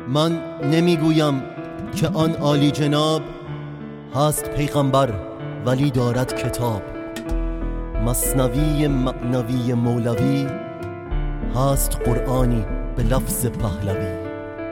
من نمیگویم که آن عالی جناب هست پیغمبر ولی دارد کتاب. مثنوی معنوی مولوی هست قرآنی به لفظ پهلوی.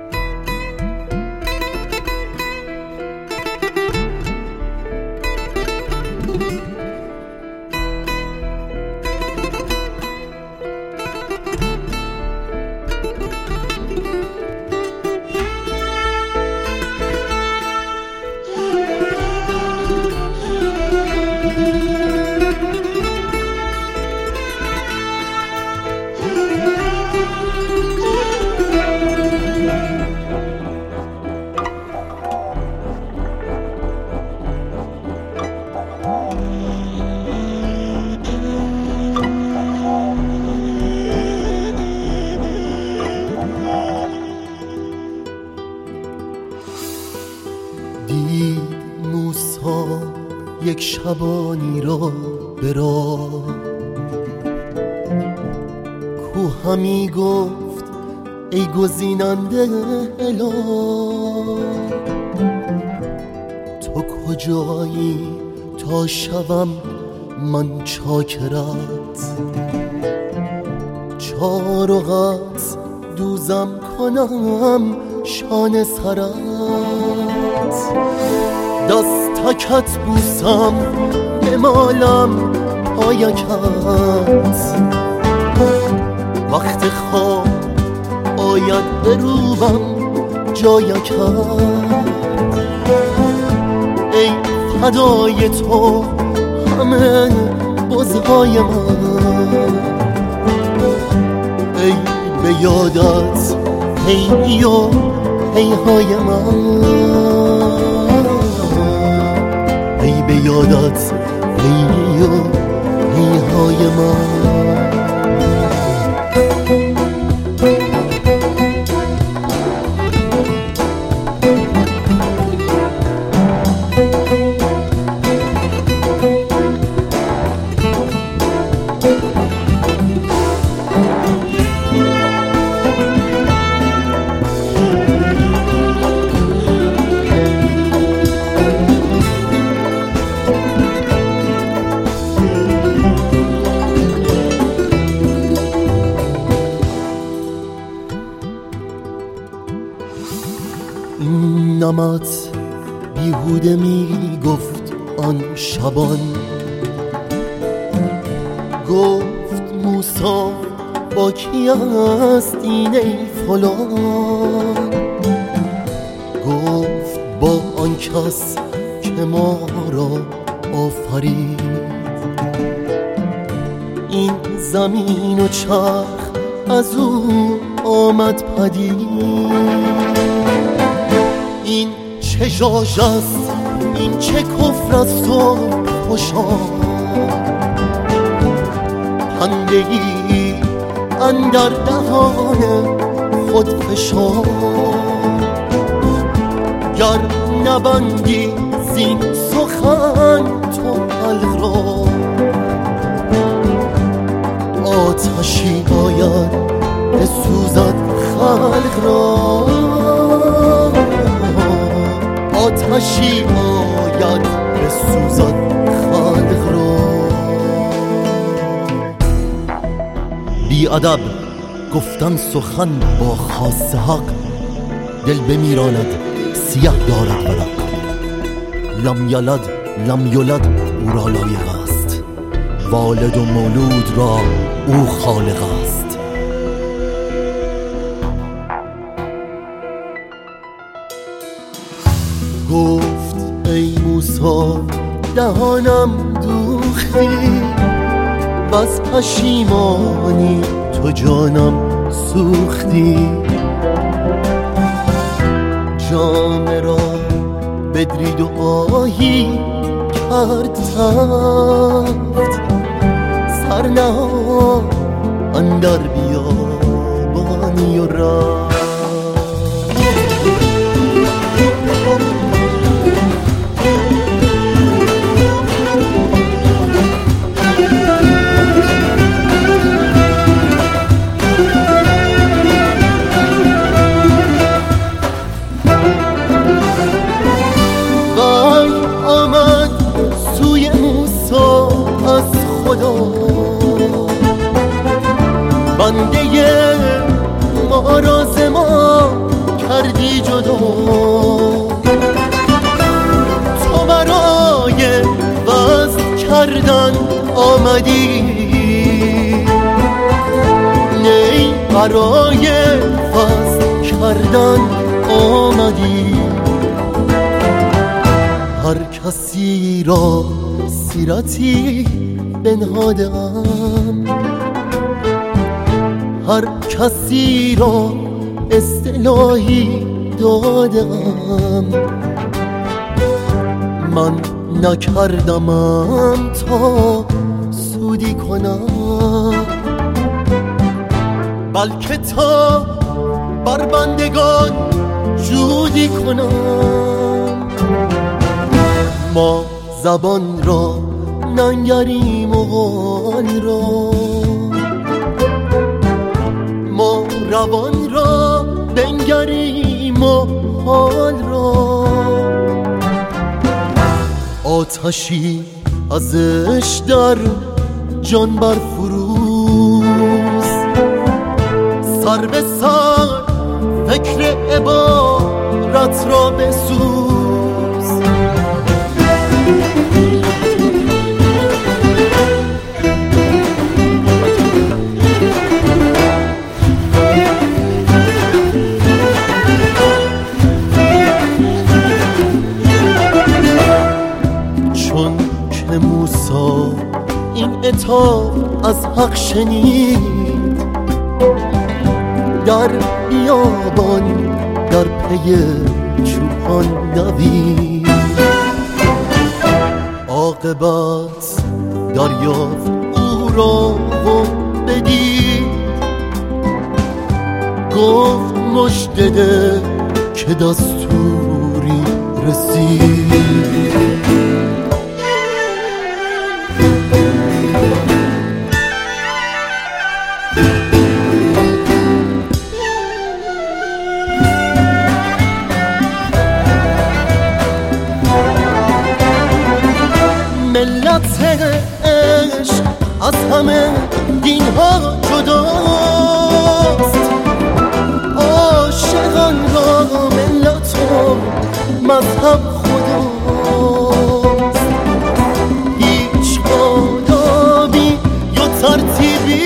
دید موسی یک شبانی را به راه، کو همی گفت ای گزیننده اله، تو کجایی تا شوم من چاکرت، چارقت دوزم کنم شان سرت، دستکت بوسم بمالم پایکت، وقت خواب آید بروبم جایکت، ای فدای تو همه بزهای من، ای به یادت هی و هی های من، ای به یادت هی و هی های من. این نمت بیهوده می گفت آن شبان، گفت موسی با کی است این ای فلان، گفت با آن کس که ما را آفرید، این زمین و چرخ از او آمد پدید، این چه ژاژ است این چه کفر است و خوشا، پنده ای اندر دهان خود فشار، گر نبندی زین سخن تو حلق را، آتشی آید بسوزد خلق را، آتشی آید بسوزد خلق را. بی ادب گفتن سخن با خاص حق، دل بمیراند سیه دارد ورق، لم یلد لم یولد او را لایق است، والد و مولود را او خالق است. گفت ای موسی دهانم دوختی، بس پشیمانی تو جانم سوختی، جام را بدرید و آهی کرد تفت، سرنها اندر بیابانی و رفت. آمدی، نی برای فصل کردن آمدی. هر کسی را سیرتی بنهادم، هر کسی را اصطلاحی دادم. من نکردمم تا سودی کنم، بلکه تا بر بندگان جودی کنم. ما زبان را ننگریم و حال را، ما روان را بنگریم و حال را. آتشی ازش در جان برفروز، سر به سر فکر عبارت را بسوز. چون که موسی این عتاب از حق شنید، در بیابان در پی چوپان دوید. عاقبت دریافت او را و بدید، گفت مژده ده که دستوری رسید. ملت عشق از همه دین ها جداست، عاشقان را ملت و مذهب خداست. هیچ آدابی یا ترتیبی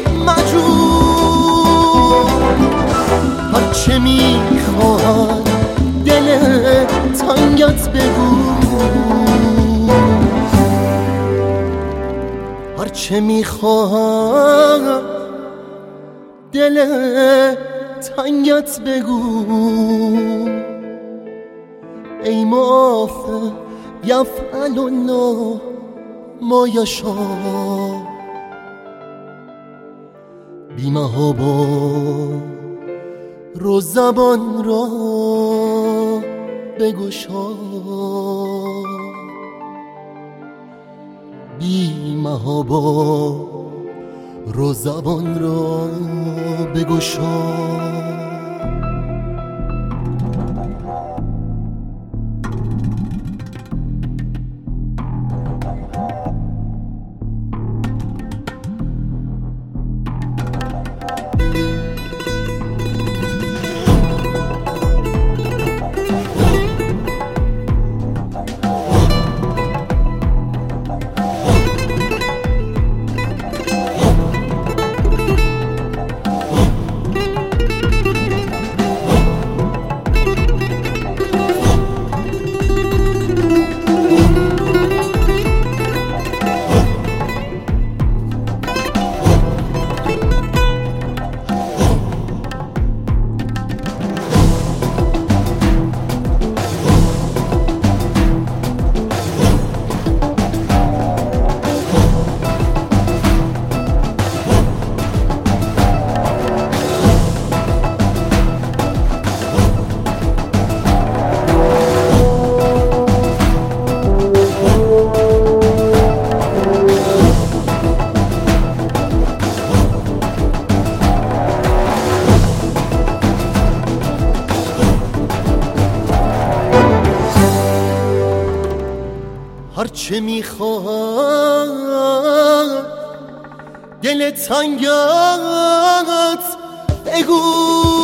مجور، هرچه میخواهد دل تنگت بگو، هرچه میخواهم دل تنگت بگو. ای معافی یفعل الله ما یشاء، بی محابا رو زبان را بگشا، بی محابا رو زبان را بگشا. هرچه میخواهد دل تنگت بگو.